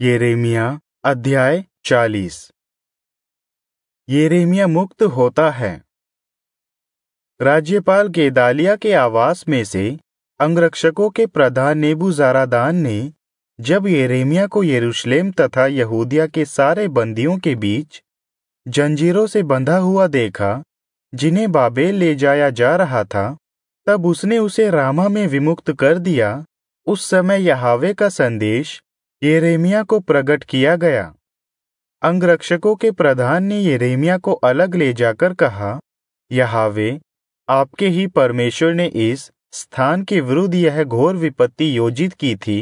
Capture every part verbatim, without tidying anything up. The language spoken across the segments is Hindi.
यिर्मयाह अध्याय चालीस। यिर्मयाह मुक्त होता है। राज्यपाल गेदालिया के आवास में से अंगरक्षकों के प्रधान नेबूजरादान ने जब यिर्मयाह को यरूशलेम तथा यहूदिया के सारे बंदियों के बीच जंजीरों से बंधा हुआ देखा, जिन्हें बाबेल ले जाया जा रहा था, तब उसने उसे रामा में विमुक्त कर दिया। उस समय यहोवा का संदेश यिर्मयाह को प्रकट किया गया। अंगरक्षकों के प्रधान ने यिर्मयाह को अलग ले जाकर कहा, यहोवा आपके ही परमेश्वर ने इस स्थान के विरुद्ध यह घोर विपत्ति योजित की थी।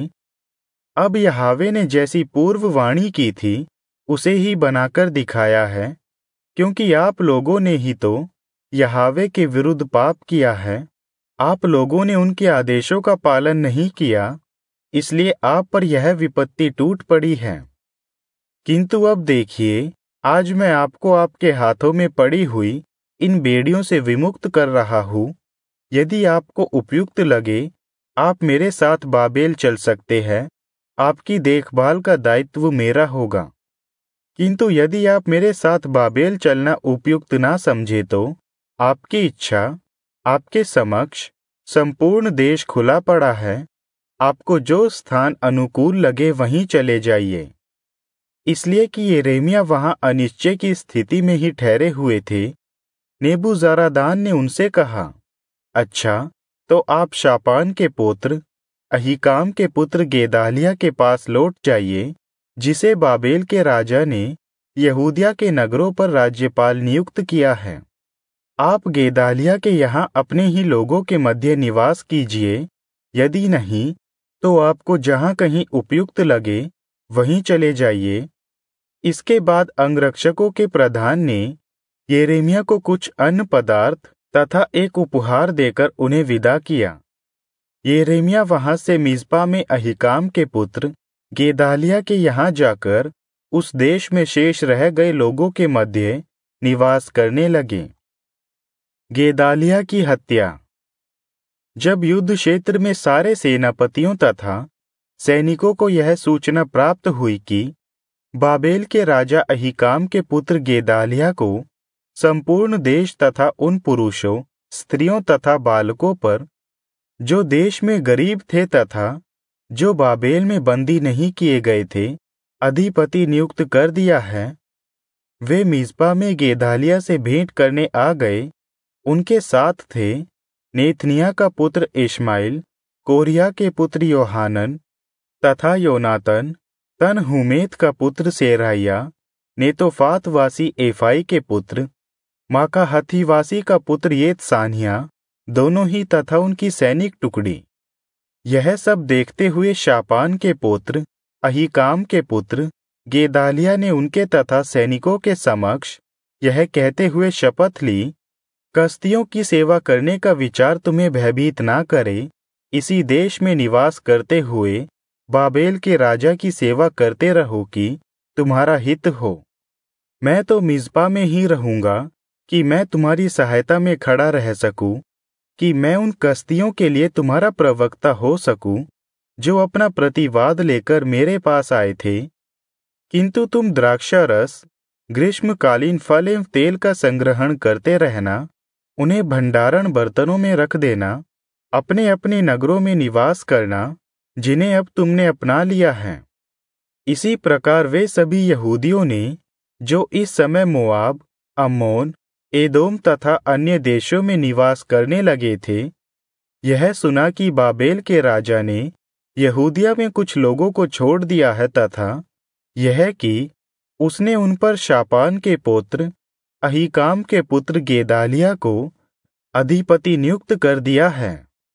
अब यहोवा ने जैसी पूर्व वाणी की थी उसे ही बनाकर दिखाया है, क्योंकि आप लोगों ने ही तो यहोवा के विरुद्ध पाप किया है। आप लोगों ने उनके आदेशों का पालन नहीं किया, इसलिए आप पर यह विपत्ति टूट पड़ी है। किंतु अब देखिए, आज मैं आपको आपके हाथों में पड़ी हुई इन बेड़ियों से विमुक्त कर रहा हूँ। यदि आपको उपयुक्त लगे, आप मेरे साथ बाबेल चल सकते हैं। आपकी देखभाल का दायित्व मेरा होगा। किंतु यदि आप मेरे साथ बाबेल चलना उपयुक्त ना समझे, तो आपकी इच्छा, आपके समक्ष संपूर्ण देश खुला पड़ा है। आपको जो स्थान अनुकूल लगे वहीं चले जाइए। इसलिए कि यिर्मयाह वहां अनिश्चय की स्थिति में ही ठहरे हुए थे, नेबूजरादान ने उनसे कहा, अच्छा, तो आप शापान के पुत्र अहीकाम के पुत्र गेदालिया के पास लौट जाइए, जिसे बाबेल के राजा ने यहूदिया के नगरों पर राज्यपाल नियुक्त किया है। आप गेदालिया के यहाँ अपने ही लोगों के मध्य निवास कीजिए। यदि नहीं, तो आपको जहाँ कहीं उपयुक्त लगे वहीं चले जाइए। इसके बाद अंगरक्षकों के प्रधान ने यिर्मयाह को कुछ अन्न पदार्थ तथा एक उपहार देकर उन्हें विदा किया। यिर्मयाह वहां से मिस्पा में अहीकाम के पुत्र गेदालिया के यहाँ जाकर उस देश में शेष रह गए लोगों के मध्य निवास करने लगे। गेदालिया की हत्या। जब युद्ध क्षेत्र में सारे सेनापतियों तथा सैनिकों को यह सूचना प्राप्त हुई कि बाबेल के राजा अहीकाम के पुत्र गेदालिया को संपूर्ण देश तथा उन पुरुषों, स्त्रियों तथा बालकों पर जो देश में गरीब थे तथा जो बाबेल में बंदी नहीं किए गए थे, अधिपति नियुक्त कर दिया है, वे मिस्पा में गेदालिया से भेंट करने आ गए। उनके साथ थे नेतनिय्याह का पुत्र इश्माएल, कोरिया के पुत्र योहानन तथा योनातन, तनहुमेत का पुत्र सेरायाह, नेतोफातवासी एफाई के पुत्र, माकाहतीवासी का पुत्र येतसानियाह, दोनों ही तथा उनकी सैनिक टुकड़ी। यह सब देखते हुए शापान के पुत्र अहीकाम के पुत्र गेदालिया ने उनके तथा सैनिकों के समक्ष यह कहते हुए शपथ ली, कसदियों की सेवा करने का विचार तुम्हें भयभीत ना करे। इसी देश में निवास करते हुए बाबेल के राजा की सेवा करते रहो कि तुम्हारा हित हो। मैं तो मिस्पा में ही रहूंगा कि मैं तुम्हारी सहायता में खड़ा रह सकूं, कि मैं उन कसदियों के लिए तुम्हारा प्रवक्ता हो सकूं, जो अपना प्रतिवाद लेकर मेरे पास आए थे। किंतु तुम द्राक्षा रस, ग्रीष्मकालीन फल एवं तेल का संग्रहण करते रहना, उन्हें भंडारण बर्तनों में रख देना, अपने अपने नगरों में निवास करना, जिन्हें अब तुमने अपना लिया है। इसी प्रकार वे सभी यहूदियों ने, जो इस समय मोआब, अम्मोन, एदोम तथा अन्य देशों में निवास करने लगे थे, यह सुना कि बाबेल के राजा ने यहूदिया में कुछ लोगों को छोड़ दिया है तथा यह कि उसने उन पर शापान के पुत्र अहीकाम के पुत्र गेदालिया को अधिपति नियुक्त कर दिया है।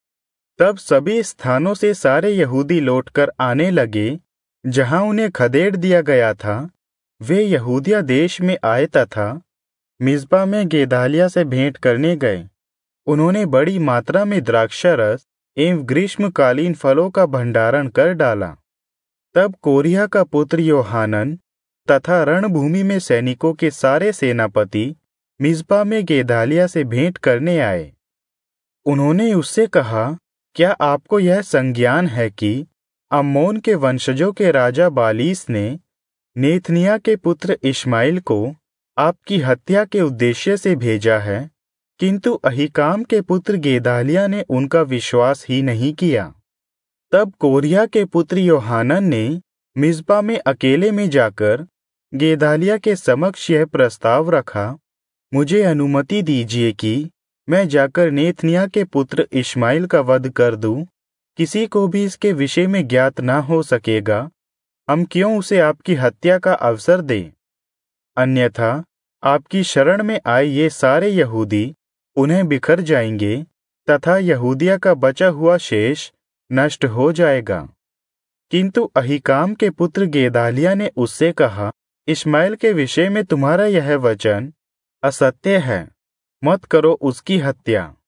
तब सभी स्थानों से सारे यहूदी लौटकर आने लगे, जहां उन्हें खदेड़ दिया गया था। वे यहूदिया देश में आए तथा मिस्पा में गेदालिया से भेंट करने गए। उन्होंने बड़ी मात्रा में द्राक्षारस एवं ग्रीष्मकालीन फलों का भंडारण कर डाला। तब कोरिया का पुत्र योहानन तथा रणभूमि में सैनिकों के सारे सेनापति मिस्पा में गेदालिया से भेंट करने आए। उन्होंने उससे कहा, क्या आपको यह संज्ञान है कि अम्मोन के वंशजों के राजा बालीस ने नेथनिया के पुत्र इश्माएल को आपकी हत्या के उद्देश्य से भेजा है, किंतु अहीकाम के पुत्र गेदालिया ने उनका विश्वास ही नहीं किया। तब कोरिया के पुत्र योहानन ने मिस्पा में अकेले में जाकर गेदालिया के समक्ष यह प्रस्ताव रखा, मुझे अनुमति दीजिए कि मैं जाकर नेथनिया के पुत्र इश्माएल का वध कर दूं। किसी को भी इसके विषय में ज्ञात ना हो सकेगा। हम क्यों उसे आपकी हत्या का अवसर दें? अन्यथा आपकी शरण में आए ये सारे यहूदी उन्हें बिखर जाएंगे तथा यहूदिया का बचा हुआ शेष नष्ट हो जाएगा। किंतु अहीकाम के पुत्र गेदालिया ने उससे कहा, इश्माएल के विषय में तुम्हारा यह वचन असत्य है, मत करो उसकी हत्या।